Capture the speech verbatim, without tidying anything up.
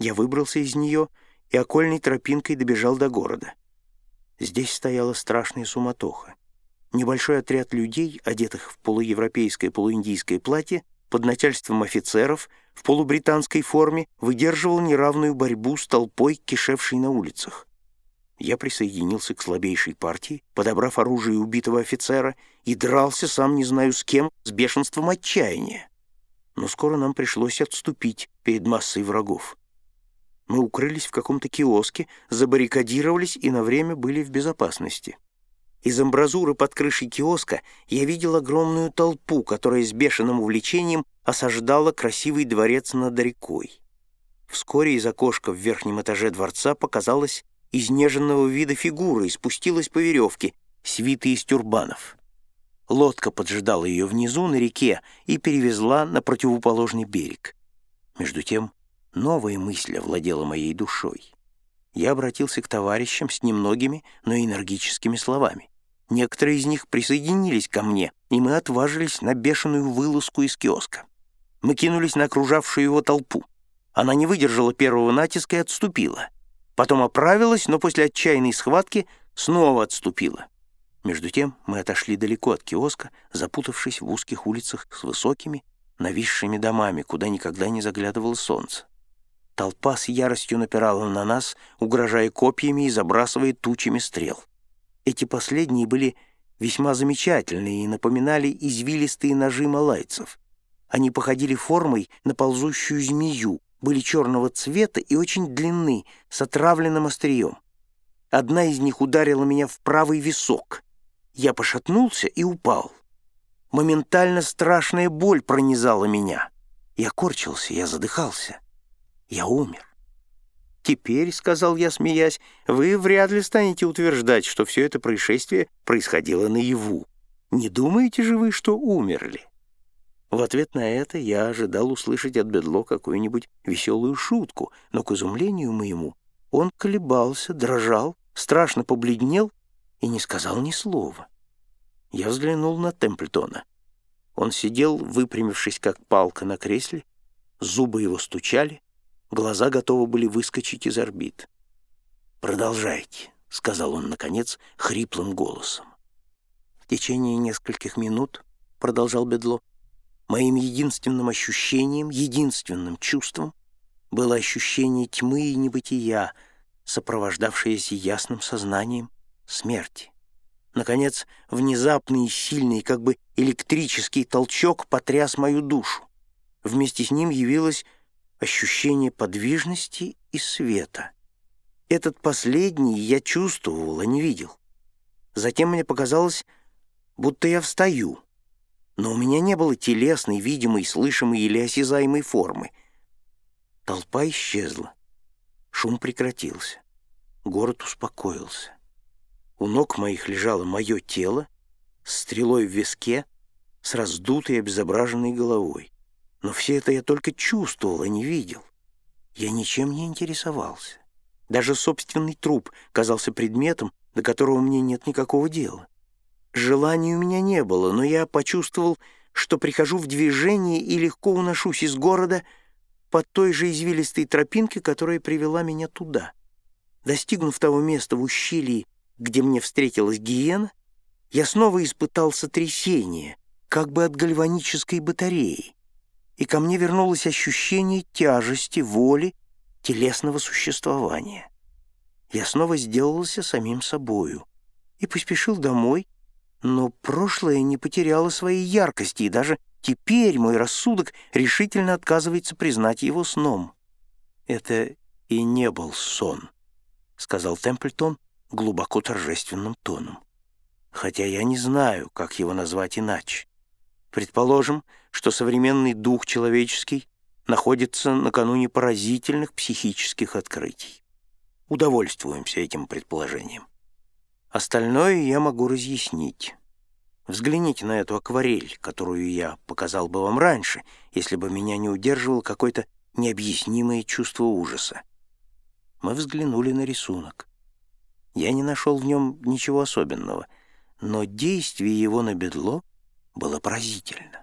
Я выбрался из нее и окольной тропинкой добежал до города. Здесь стояла страшная суматоха. Небольшой отряд людей, одетых в полуевропейское полуиндийское платье, под начальством офицеров в полубританской форме, выдерживал неравную борьбу с толпой, кишевшей на улицах. Я присоединился к слабейшей партии, подобрав оружие убитого офицера, и дрался, сам не знаю с кем, с бешенством отчаяния. Но скоро нам пришлось отступить перед массой врагов. Мы укрылись в каком-то киоске, забаррикадировались и на время были в безопасности. Из амбразуры под крышей киоска я видел огромную толпу, которая с бешеным увлечением осаждала красивый дворец над рекой. Вскоре из окошка в верхнем этаже дворца показалась изнеженного вида фигура и спустилась по веревке, свитой из тюрбанов. Лодка поджидала ее внизу на реке и перевезла на противоположный берег. Между тем новая мысль овладела моей душой. Я обратился к товарищам с немногими, но энергическими словами. Некоторые из них присоединились ко мне, и мы отважились на бешеную вылазку из киоска. Мы кинулись на окружавшую его толпу. Она не выдержала первого натиска и отступила. Потом оправилась, но после отчаянной схватки снова отступила. Между тем мы отошли далеко от киоска, запутавшись в узких улицах с высокими, нависшими домами, куда никогда не заглядывало солнце. Толпа с яростью напирала на нас, угрожая копьями и забрасывая тучами стрел. Эти последние были весьма замечательные и напоминали извилистые ножи малайцев. Они походили формой на ползущую змею, были черного цвета и очень длинны, с отравленным острием. Одна из них ударила меня в правый висок. Я пошатнулся и упал. Моментально страшная боль пронизала меня. Я корчился, я задыхался. Я умер. «Теперь, — сказал я, смеясь, — вы вряд ли станете утверждать, что все это происшествие происходило наяву. Не думаете же вы, что умерли?» В ответ на это я ожидал услышать от Бедло какую-нибудь веселую шутку, но, к изумлению моему, он колебался, дрожал, страшно побледнел и не сказал ни слова. Я взглянул на Темплтона. Он сидел, выпрямившись как палка на кресле, зубы его стучали, глаза готовы были выскочить из орбит. «Продолжайте», — сказал он, наконец, хриплым голосом. «В течение нескольких минут, — продолжал Бедло, — моим единственным ощущением, единственным чувством было ощущение тьмы и небытия, сопровождавшееся ясным сознанием смерти. Наконец, внезапный и сильный, как бы электрический толчок потряс мою душу. Вместе с ним явилось ощущение подвижности и света. Этот последний я чувствовал, а не видел. Затем мне показалось, будто я встаю, но у меня не было телесной, видимой, слышимой или осязаемой формы. Толпа исчезла. Шум прекратился. Город успокоился. У ног моих лежало мое тело, с стрелой в виске, с раздутой и обезображенной головой. Но все это я только чувствовал, а не видел. Я ничем не интересовался. Даже собственный труп казался предметом, до которого мне нет никакого дела. Желаний у меня не было, но я почувствовал, что прихожу в движение и легко уношусь из города по той же извилистой тропинке, которая привела меня туда. Достигнув того места в ущелье, где мне встретилась гиена, я снова испытал сотрясение, как бы от гальванической батареи, и ко мне вернулось ощущение тяжести, воли, телесного существования. Я снова сделался самим собою и поспешил домой, но прошлое не потеряло своей яркости, и даже теперь мой рассудок решительно отказывается признать его сном. «Это и не был сон», — сказал Темплтон глубоко торжественным тоном. «Хотя я не знаю, как его назвать иначе. Предположим, что современный дух человеческий находится накануне поразительных психических открытий. Удовольствуемся этим предположением. Остальное я могу разъяснить. Взгляните на эту акварель, которую я показал бы вам раньше, если бы меня не удерживало какое-то необъяснимое чувство ужаса». Мы взглянули на рисунок. Я не нашел в нем ничего особенного, но действие его на Бедло было поразительно.